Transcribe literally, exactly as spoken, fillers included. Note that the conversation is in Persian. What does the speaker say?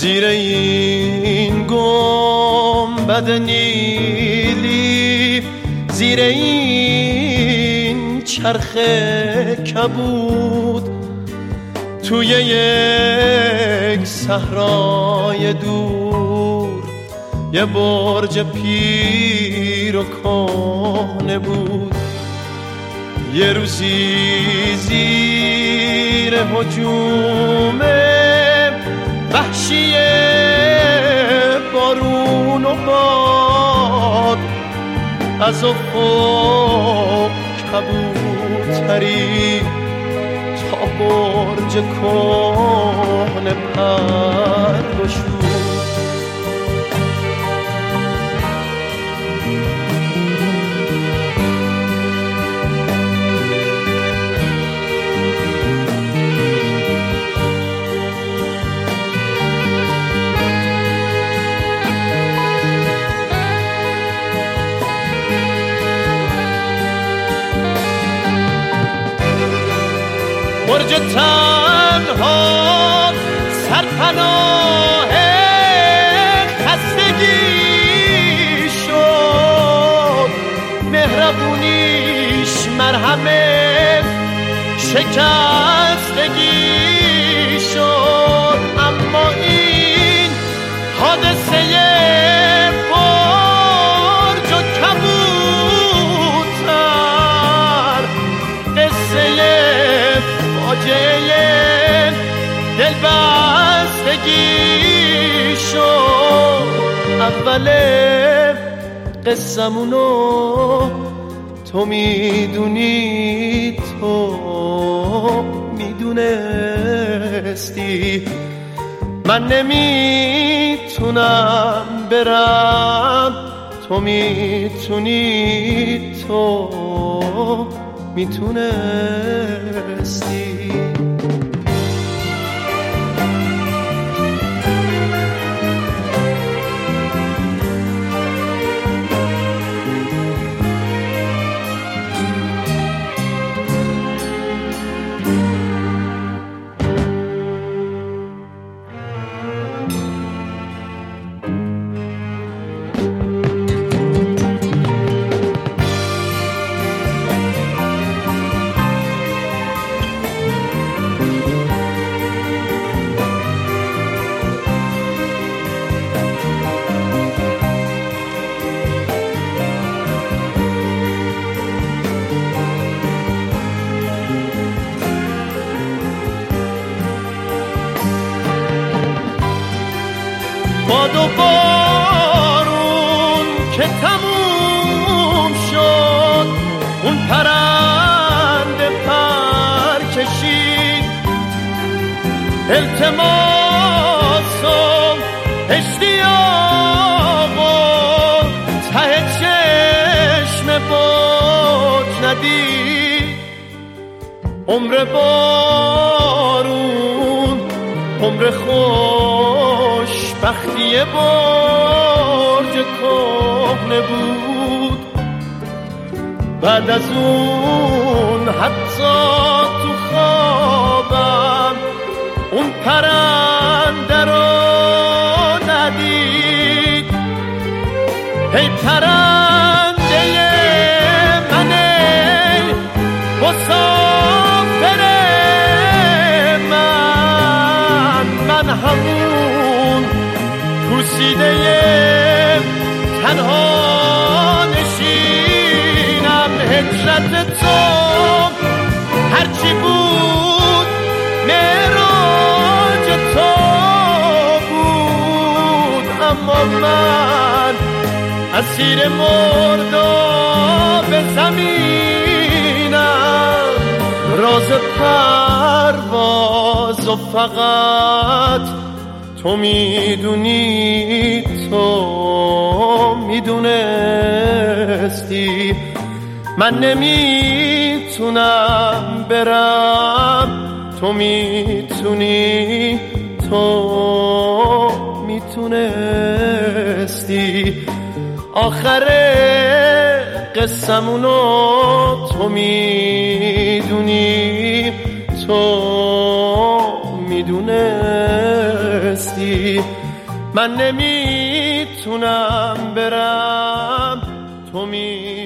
زیر این گنبد نیلی، زیر این چرخ کبود، توی یک صحرای دور یه برج پیر و کهنه بود. یه روزی زیر هجوم وحشی بارون و باد، از افق کبوتری تا برج کهنه پر گشود. برج تنها سرپناه خستگی شد، مهربونیش مرهم شکستگی شد. اما این حادثه برج و کبوتر قصه فاجعه دلبستگی شد. اول قصمونو تو میدونی، تو میدونستی، من نمیتونم برم، تو میتونی، تو میتونستی. باد و بارون که تموم شد، اون پرنده پر کشید، التماس و اشتیاق و ته چشم بود ندید. عمر بارون عمر خوش بختی برج کهنه بود. بعد از اون حتی تو خوابم اون پرنده رو ندید. ای پرنده من، ای مسافر من، من همون پوسیده تنها نشینم. هجرت تو هرچی بود معراج تو بود، اما من اسیر مرداب زمینم. راز پرواز و فقط تو میدونی، تو میدونستی، من نمیتونم برم، تو میتونی، تو میتونستی. آخر قصمونو تو میدونی، تو میدونستی. هستی. من نمیتونم برم، تو می